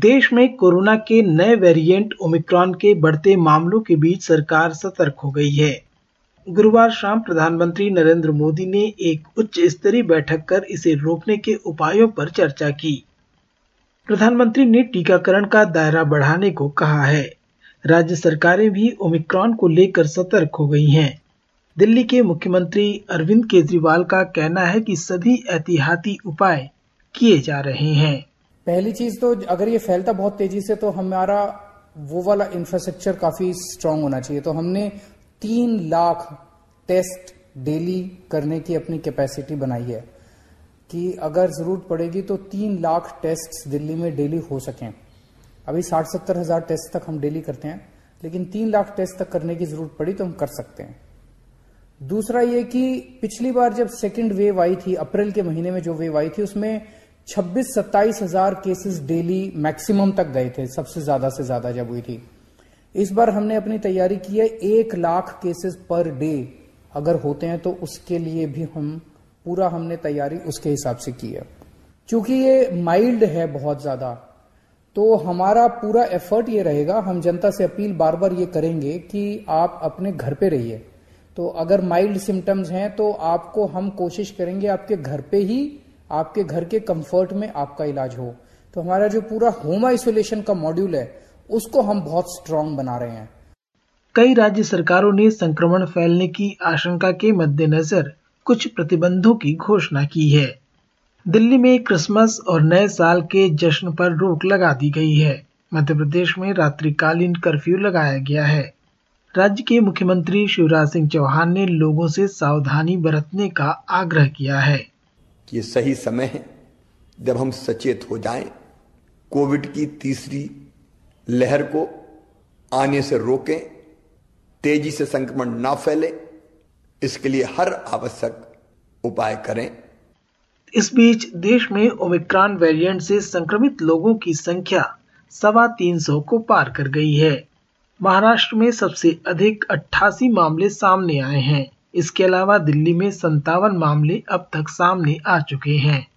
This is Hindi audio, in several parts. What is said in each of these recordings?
देश में कोरोना के नए वेरिएंट ओमिक्रॉन के बढ़ते मामलों के बीच सरकार सतर्क हो गई है। गुरुवार शाम प्रधानमंत्री नरेंद्र मोदी ने एक उच्च स्तरीय बैठक कर इसे रोकने के उपायों पर चर्चा की। प्रधानमंत्री ने टीकाकरण का दायरा बढ़ाने को कहा है। राज्य सरकारें भी ओमिक्रॉन को लेकर सतर्क हो गई हैं। दिल्ली के मुख्यमंत्री अरविंद केजरीवाल का कहना है कि सभी एहतियाती उपाय किए जा रहे हैं। पहली चीज तो अगर ये फैलता बहुत तेजी से तो हमारा वो वाला इंफ्रास्ट्रक्चर काफी स्ट्रांग होना चाहिए। तो हमने 3 लाख टेस्ट डेली करने की अपनी कैपेसिटी बनाई है कि अगर जरूरत पड़ेगी तो 3 लाख टेस्ट दिल्ली में डेली हो सकें। अभी 60-70 हजार टेस्ट तक हम डेली करते हैं, लेकिन 3 लाख टेस्ट तक करने की जरूरत पड़ी तो हम कर सकते हैं। दूसरा ये कि पिछली बार जब सेकेंड वेव आई थी, अप्रैल के महीने में जो वेव आई थी, उसमें 26-27 हजार केसेस डेली मैक्सिमम तक गए थे, सबसे ज्यादा से ज्यादा जब हुई थी। इस बार हमने अपनी तैयारी की है 1 लाख केसेस पर डे अगर होते हैं तो उसके लिए भी हमने तैयारी उसके हिसाब से की है। क्योंकि ये माइल्ड है बहुत ज्यादा, तो हमारा पूरा एफर्ट ये रहेगा, हम जनता से अपील बार बार ये करेंगे कि आप अपने घर पे रहिए। तो अगर माइल्ड सिम्टम्स हैं तो आपको हम कोशिश करेंगे आपके घर पे ही, आपके घर के कंफर्ट में आपका इलाज हो। तो हमारा जो पूरा होम आइसोलेशन का मॉड्यूल है उसको हम बहुत स्ट्रांग बना रहे हैं। कई राज्य सरकारों ने संक्रमण फैलने की आशंका के मद्देनजर कुछ प्रतिबंधों की घोषणा की है। दिल्ली में क्रिसमस और नए साल के जश्न पर रोक लगा दी गई है। मध्य प्रदेश में रात्रिकालीन कर्फ्यू लगाया गया है। राज्य के मुख्यमंत्री शिवराज सिंह चौहान ने लोगों से सावधानी बरतने का आग्रह किया है। ये सही समय है जब हम सचेत हो जाएं, कोविड की तीसरी लहर को आने से रोकें, तेजी से संक्रमण ना फैले, इसके लिए हर आवश्यक उपाय करें। इस बीच देश में ओमिक्रॉन वेरिएंट से संक्रमित लोगों की संख्या 325 को पार कर गई है। महाराष्ट्र में सबसे अधिक 88 मामले सामने आए हैं। इसके अलावा दिल्ली में 57 मामले अब तक सामने आ चुके हैं।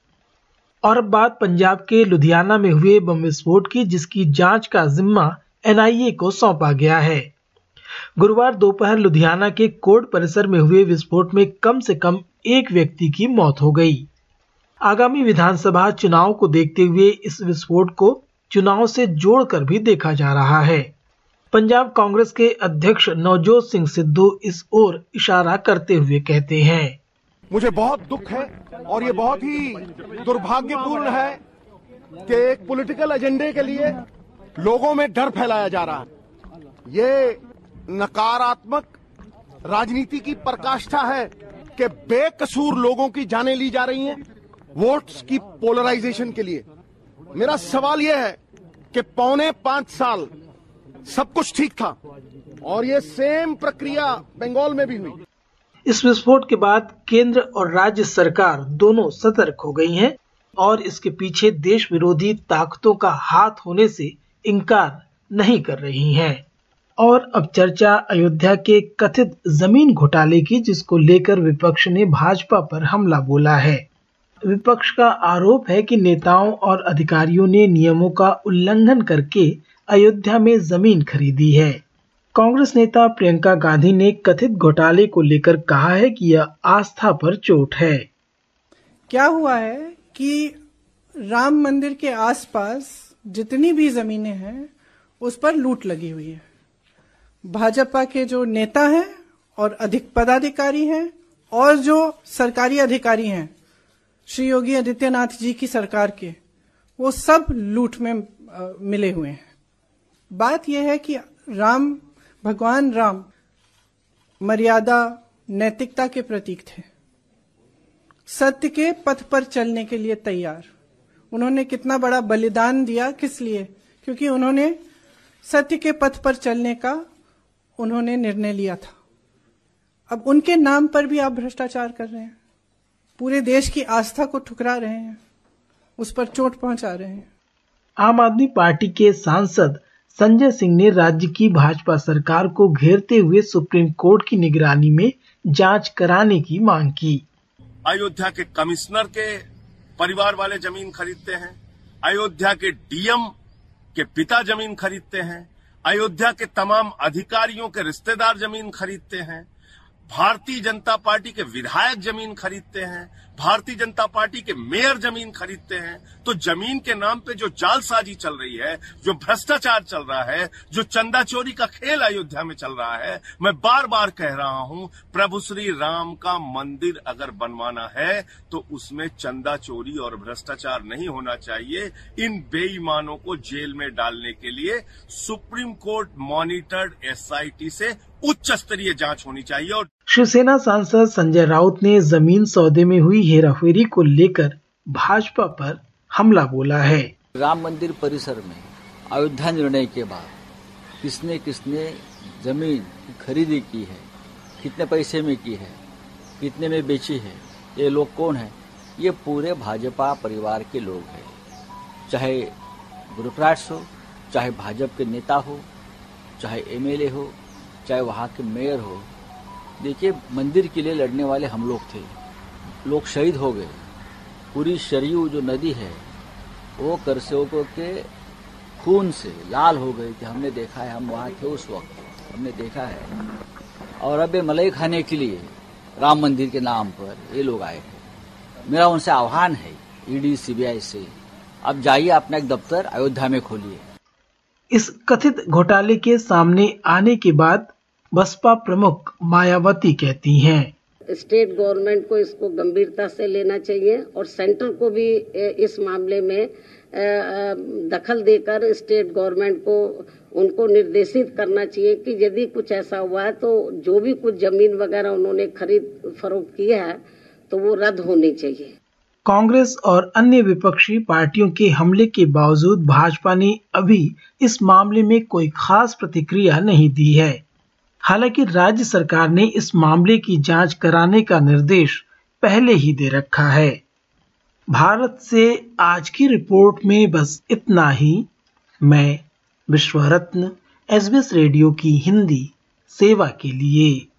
और अब बात पंजाब के लुधियाना में हुए बम विस्फोट की, जिसकी जांच का जिम्मा NIA को सौंपा गया है। गुरुवार दोपहर लुधियाना के कोर्ट परिसर में हुए विस्फोट में कम से कम एक व्यक्ति की मौत हो गई। आगामी विधानसभा चुनाव को देखते हुए इस विस्फोट को चुनाव से जोड़कर भी देखा जा रहा है। पंजाब कांग्रेस के अध्यक्ष नवजोत सिंह सिद्धू इस ओर इशारा करते हुए कहते हैं, मुझे बहुत दुख है और ये बहुत ही दुर्भाग्यपूर्ण है कि एक पॉलिटिकल एजेंडे के लिए लोगों में डर फैलाया जा रहा है। ये नकारात्मक राजनीति की पराकाष्ठा है कि बेकसूर लोगों की जानें ली जा रही हैं वोट्स की पोलराइजेशन के लिए। मेरा सवाल यह है कि 4.25 साल सब कुछ ठीक था और ये सेम प्रक्रिया बंगाल में भी हुई। इस विस्फोट के बाद केंद्र और राज्य सरकार दोनों सतर्क हो गई हैं और इसके पीछे देश विरोधी ताकतों का हाथ होने से इनकार नहीं कर रही हैं। और अब चर्चा अयोध्या के कथित जमीन घोटाले की, जिसको लेकर विपक्ष ने भाजपा पर हमला बोला है। विपक्ष का आरोप है कि नेताओं और अधिकारियों ने नियमों का उल्लंघन करके अयोध्या में जमीन खरीदी है। कांग्रेस नेता प्रियंका गांधी ने कथित घोटाले को लेकर कहा है कि यह आस्था पर चोट है। क्या हुआ है कि राम मंदिर के आसपास जितनी भी जमीनें हैं उस पर लूट लगी हुई है। भाजपा के जो नेता हैं और अधिक पदाधिकारी हैं और जो सरकारी अधिकारी हैं श्री योगी आदित्यनाथ जी की सरकार के, वो सब लूट में मिले हुए हैं। बात यह है कि भगवान राम मर्यादा नैतिकता के प्रतीक थे, सत्य के पथ पर चलने के लिए तैयार। उन्होंने कितना बड़ा बलिदान दिया, किस लिए? क्योंकि उन्होंने सत्य के पथ पर चलने का उन्होंने निर्णय लिया था। अब उनके नाम पर भी आप भ्रष्टाचार कर रहे हैं, पूरे देश की आस्था को ठुकरा रहे हैं, उस पर चोट पहुंचा रहे हैं। आम आदमी पार्टी के सांसद संजय सिंह ने राज्य की भाजपा सरकार को घेरते हुए सुप्रीम कोर्ट की निगरानी में जांच कराने की मांग की। अयोध्या के कमिश्नर के परिवार वाले जमीन खरीदते हैं, अयोध्या के DM के पिता जमीन खरीदते हैं, अयोध्या के तमाम अधिकारियों के रिश्तेदार जमीन खरीदते हैं, भारतीय जनता पार्टी के विधायक जमीन खरीदते हैं, भारतीय जनता पार्टी के मेयर जमीन खरीदते हैं। तो जमीन के नाम पे जो जालसाजी चल रही है, जो भ्रष्टाचार चल रहा है, जो चंदा चोरी का खेल अयोध्या में चल रहा है, मैं बार बार कह रहा हूं, प्रभु श्री राम का मंदिर अगर बनवाना है तो उसमें चंदा चोरी और भ्रष्टाचार नहीं होना चाहिए। इन बेईमानों को जेल में डालने के लिए सुप्रीम कोर्ट मॉनिटर्ड एसआईटी से उच्च स्तरीय जांच होनी चाहिए। और शिवसेना सांसद संजय राउत ने जमीन सौदे में हुई हेराफेरी को लेकर भाजपा पर हमला बोला है। राम मंदिर परिसर में अयोध्या निर्णय के बाद किसने किसने जमीन की खरीदी की है, कितने पैसे में की है, कितने में बेची है, ये लोग कौन है? ये पूरे भाजपा परिवार के लोग हैं। चाहे ब्यूरोक्रेट्स हो, चाहे भाजपा के नेता हो, चाहे एमएलए हो, चाहे वहाँ के मेयर हो। देखिए, मंदिर के लिए लड़ने वाले हम लोग थे, लोग शहीद हो गए। पूरी सरयू जो नदी है वो करसेवकों के खून से लाल हो गई थी। हमने देखा है, हम वहाँ थे उस वक्त, हमने देखा है। और अब ये मलाई खाने के लिए राम मंदिर के नाम पर ये लोग आए हैं। मेरा उनसे आह्वान है, ईडी सीबीआई से, अब जाइए अपना एक दफ्तर अयोध्या में खोलिए। इस कथित घोटाले के सामने आने के बाद बसपा प्रमुख मायावती कहती हैं, स्टेट गवर्नमेंट को इसको गंभीरता से लेना चाहिए और सेंटर को भी इस मामले में दखल देकर स्टेट गवर्नमेंट को उनको निर्देशित करना चाहिए कि यदि कुछ ऐसा हुआ है तो जो भी कुछ जमीन वगैरह उन्होंने खरीद फरोख्त किया है तो वो रद्द होनी चाहिए। कांग्रेस और अन्य विपक्षी पार्टियों के हमले के बावजूद भाजपा ने अभी इस मामले में कोई खास प्रतिक्रिया नहीं दी है। हालांकि राज्य सरकार ने इस मामले की जांच कराने का निर्देश पहले ही दे रखा है। भारत से आज की रिपोर्ट में बस इतना ही। मैं विश्वरत्न, SBS रेडियो की हिंदी सेवा के लिए।